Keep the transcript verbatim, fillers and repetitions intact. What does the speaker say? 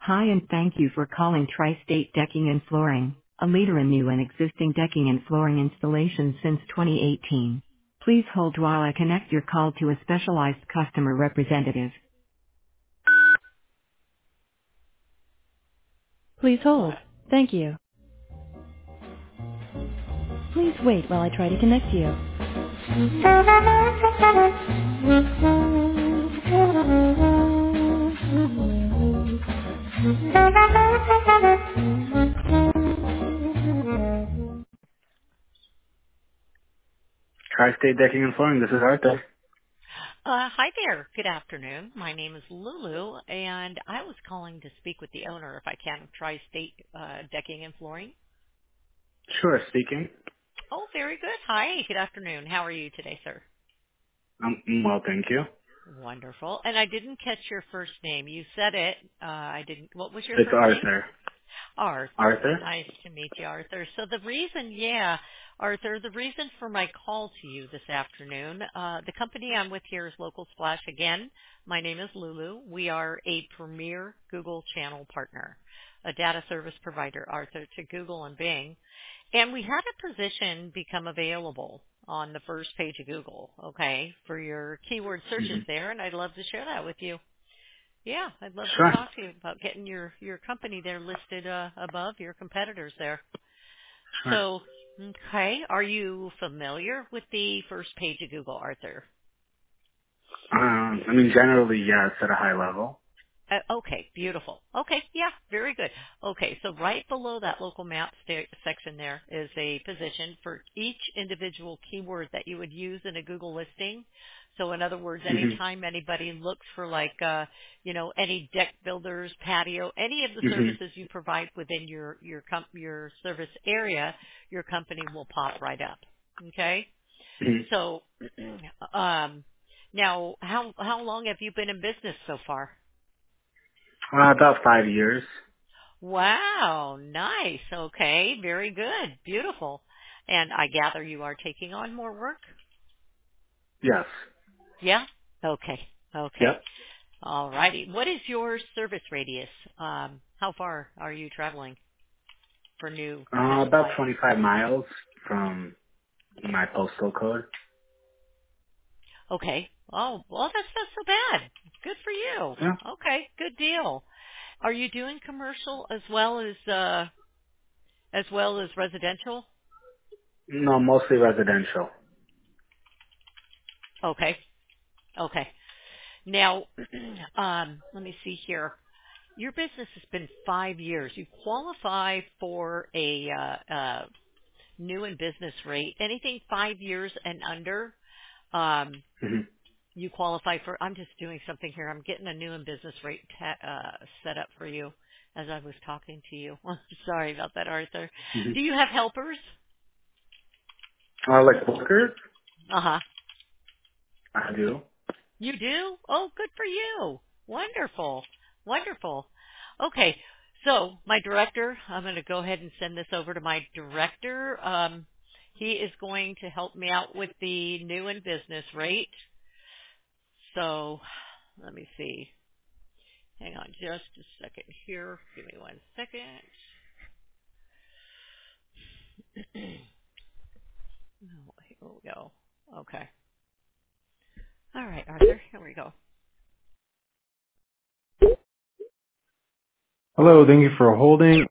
Hi, and thank you for calling Tri-State Decking and Flooring, a leader in new and existing decking and flooring installations since twenty eighteen. Please hold while I connect your call to a specialized customer representative. Please hold. Thank you. Please wait while I try to connect you. Tri-State Decking and Flooring, this is Arthur. Uh, hi there. Good afternoon. My name is Lulu, and I was calling to speak with the owner, if I can, of Tri-State uh, Decking and Flooring. Sure, speaking. Oh, very good. Hi. Good afternoon. How are you today, sir? Um, well, thank you. Wonderful. And I didn't catch your first name. You said it. Uh, I didn't. What was your It's first name? Arthur. Arthur. Arthur? Nice to meet you, Arthur. So the reason, yeah, Arthur, the reason for my call to you this afternoon, uh, the company I'm with here is Local Splash again. My name is Lulu. We are a premier Google channel partner, a data service provider, Arthur, to Google and Bing. And we had a position become available on the first page of Google, okay, for your keyword Mm-hmm. searches there, and I'd love to share that with you. Yeah, I'd love to Sure. talk to you about getting your, your company there listed uh, above your competitors there. Sure. So, okay, are you familiar with the first page of Google, Arthur? Um, I mean, generally, yes, at a high level. Uh, okay, beautiful. Okay, yeah, very good. Okay, so right below that local map sta- section there is a position for each individual keyword that you would use in a Google listing. So in other words, Mm-hmm. anytime anybody looks for like, uh, you know, any deck builders, patio, any of the Mm-hmm. services you provide within your, your, com- your service area, your company will pop right up. Okay? Mm-hmm. So, um, now how, how long have you been in business so far? Uh, about five years. Wow, nice. Okay, very good. Beautiful. And I gather you are taking on more work? Yes. Yeah? Okay. Okay. Yep. All righty. What is your service radius? Um, how far are you traveling for new Uh, potential about clients? twenty-five miles from my postal code. Okay. Oh, well, that's not so bad. Good for you. Yeah. Okay, good deal. Are you doing commercial as well as uh as well as residential? No, mostly residential. Okay. Okay. Now, um, let me see here. Your business has been five years. You qualify for a uh, uh, new in business rate. Anything five years and under, um, Mm-hmm. you qualify for. I'm just doing something here. I'm getting a new in business rate ta- uh, set up for you as I was talking to you. Sorry about that, Arthur. Do Mm-hmm. you have helpers? Uh, like workers? Uh huh. I do. You do? Oh, good for you. Wonderful. Wonderful. Okay. So my director, I'm going to go ahead and send this over to my director. Um, he is going to help me out with the new and business rate. So let me see. Hang on just a second here. Give me one second. Oh, here we go. Okay. All right, Arthur. Here we go. Hello, thank you for holding.